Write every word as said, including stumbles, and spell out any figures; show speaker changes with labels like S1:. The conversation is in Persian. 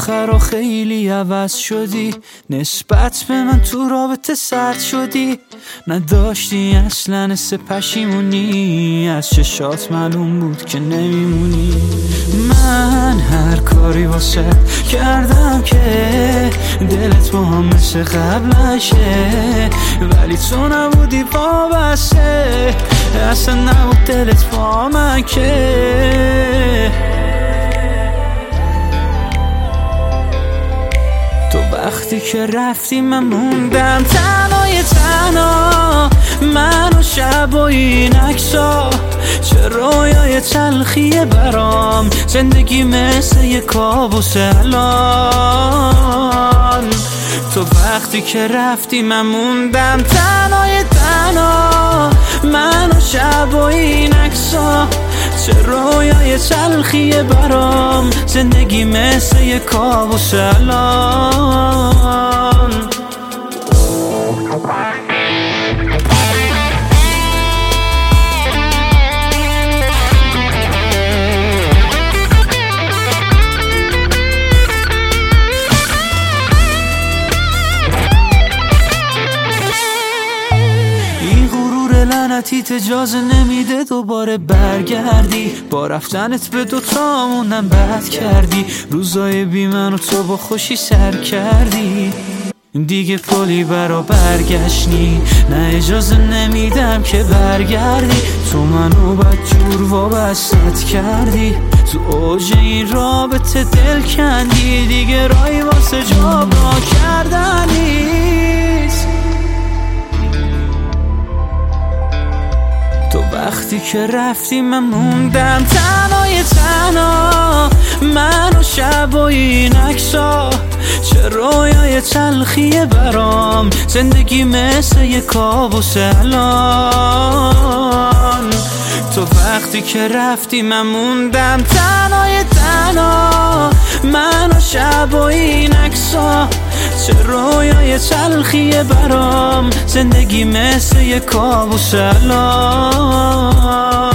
S1: آخر خیلی عوض شدی، نسبت به من تو رابطه سرد شدی، نداشتی اصلا حس پشیمونی، از چشات معلوم بود که نمیمونی. من هر کاری واسه کردم که دلت با هم مثل قبلشه، ولی تو نبودی وابسته، اصلا نبود دلت با من که. تو وقتی که رفتی من موندم تنهای تنها، من و شب و این عکسا، چه رویای تلخیه برام، زندگی مثل یه کابوس الان. تو وقتی که رفتی من موندم تنهای تنها، من و شب و این عکسا، چه رویای تلخیه برام، زندگی مثل یه کابوس الان. لعنتیت اجازه نمیده دوباره برگردی، با رفتنت به دوتامونم بد کردی، روزای بی من و تو با خوشی سر کردی، دیگه پلی برا برگشتی، نه اجازه نمیدم که برگردی، تو منو بدجور وابستت کردی، تو اوج این رابطه دل کندی، دیگه رای واسه جابرا کردن نیست. تو وقتی که رفتی من موندم تنهای تنها، من و شب و این عکسا، چه رویای تلخیه برام، زندگی مثل یه کابوس الان. تو وقتی که رفتی من موندم تنهای تنها، من و شب و این عکسا، چه رویای تلخیه برام، زندگی مثل یه کابوس الان.